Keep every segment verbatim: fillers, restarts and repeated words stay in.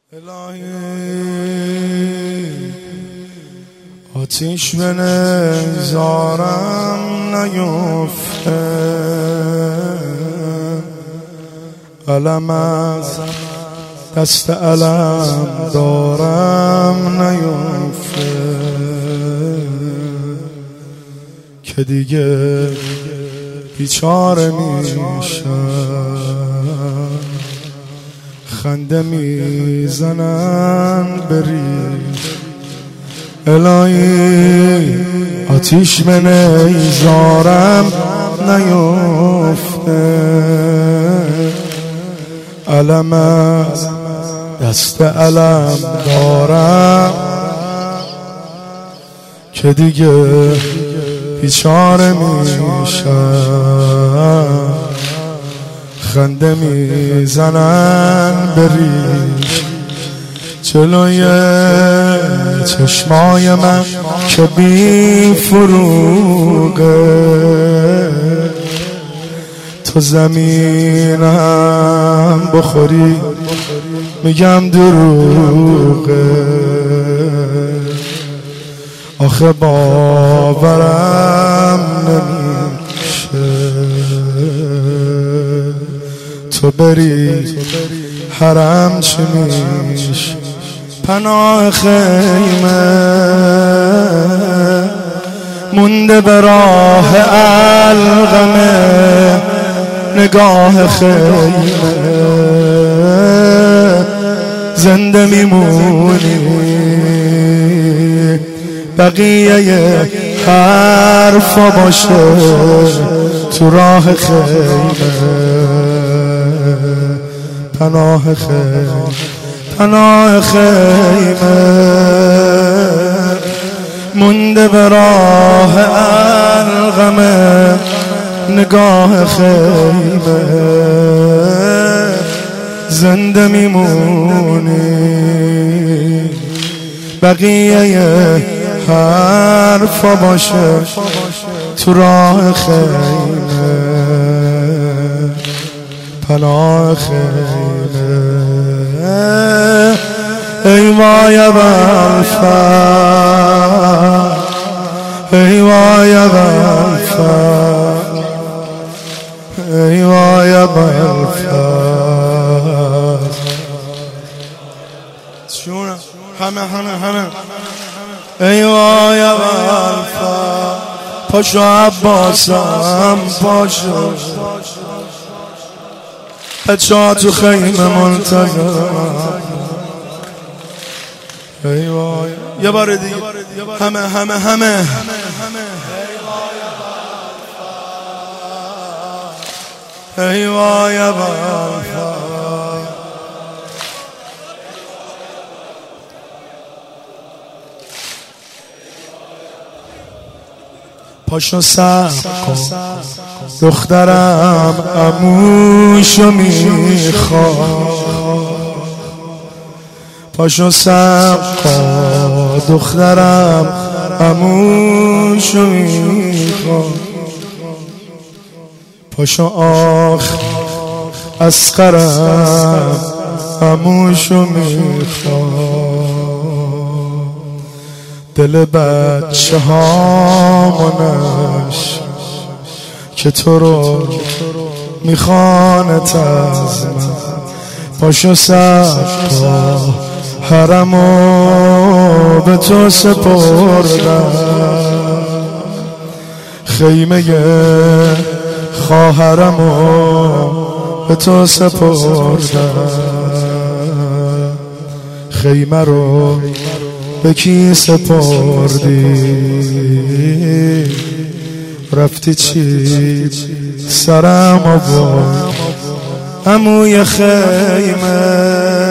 الهی آتیش به نظارم نیفته، علم از دست علم دارم نیفته که دیگه بیچاره میشم، خنده میزنن بریش. الهی آتیش به نیزارم نیفته، علم از دست علم دارم که دیگه بیچاره میشم، خنده میزنن بریش. جلوی چشمای من که بی فروغه، تو زمینم بخوری میگم دروغه. آخه باورم نمیشه تو بری حرم چی میشه. پناه خیمه مونده به راه القمه، نگاه خیمه زنده میمونی، بقیه حرفا باشه تو راه خیمه. پناه خیمه پناه خیمه مونده به راه القمه، نگاه خیمه زنده میمونی، بقیه حرفا باشه تو راه خیمه. پناه خیمه ای وای ابوالفضل، ای وای ابوالفضل، ای وای ابوالفضل. چونم همه همه همه ای وای ابوالفضل، پاشو عباسم پاشو، بچه ها تو خیمه منتظر. ای وای یه بار دیگه همه همه همه ای وای ابوالفضل. پاشو صبر کن دخترم عموشو میخواد، پاشو صبر کن دخترم عموشو میخواد. پاشو آخ اصغرم عموشو میخواد، دل بچه هامونش که تو رو میخوانت از من. پاشو صبر حرمو به تو سپردم، خیمه خواهرمو به تو سپردم، خیمه رو به کی سپردی؟ رفتی چی سرم آورد عموی خیمه،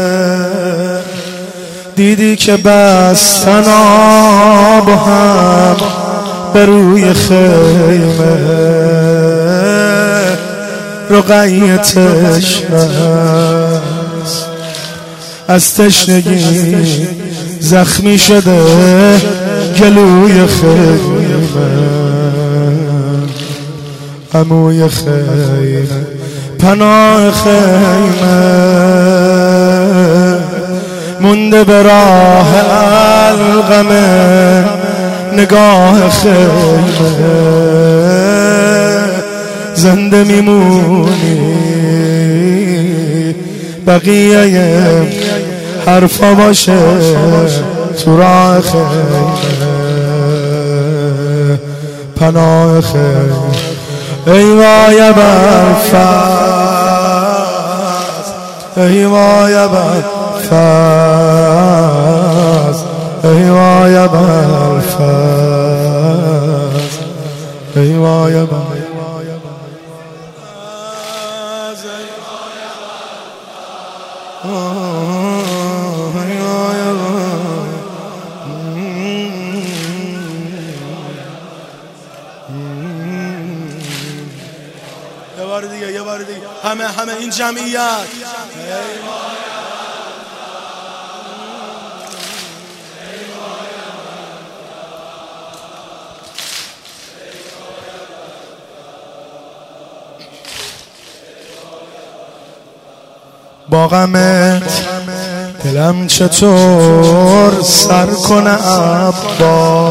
دیدی که بستن آب هم به روی خیمه، رقیه تشنه از تشنگی زخمی شده گلوی خیمه. عموی خیمه پناه خیمه مونده به راه القمه نگاه خیمه، زنده میمونی بقیه حرفا باشه تو راه خیمه، پناه خیمه. ای وای برفرز، ای وای برفرز، ای وای برفرز، ای وای برفرز. یه بار دیگه، یه بار دیگه، همه همه این جمعیت. با غمت دلم چطور سر کنه عبا،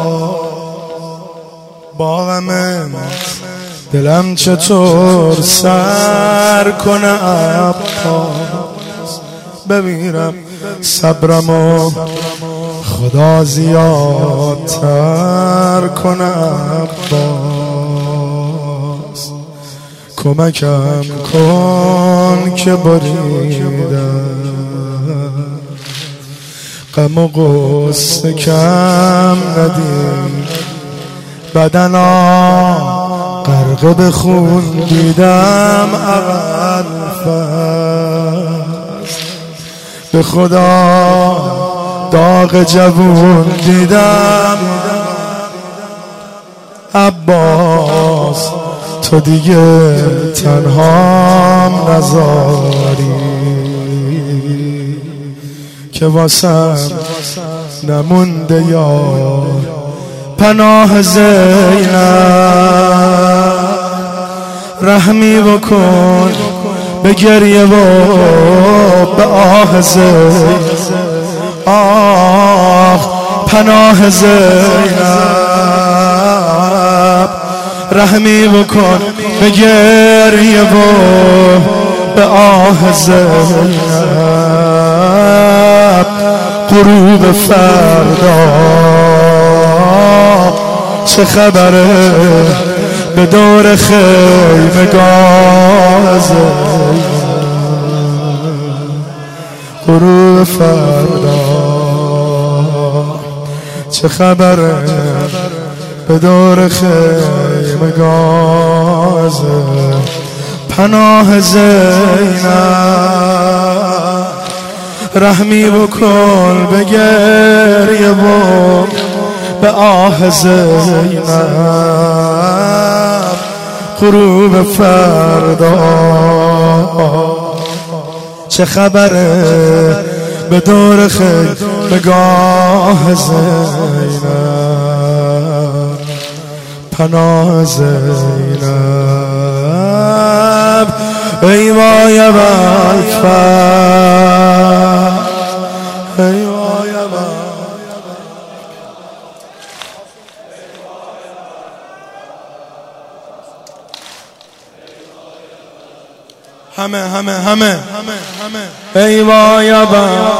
با غمت دلم چطور سر کنه عبا، بمیرم صبرمو خدا زیادتر کنه عباس، کمکم کن که بریدم غم و غصه کم ندیم، بدنا غرق به خون دیدم اول فست، به خدا داغ جوون دیدم عباس، تو دیگه تنهام نذاری که واسم نمونده یا پناه زینب، رحمی بکن به گریه و به آه زینب، آه پناه زینب، رحمی بکن به گریه و به آه زینب، غروب فردا چه خبره به دور خیمگاه زینب، غروب فردا چه خبره به دور خیمگاه زینب، پناه زینب، رحمی بکن به گریه و به آه زینب، غروب فردا چه خبره به دور خیمگاه زینب، پناه زینب. ای وای برفرز، ای وای همه همه همه ای وای برفرز،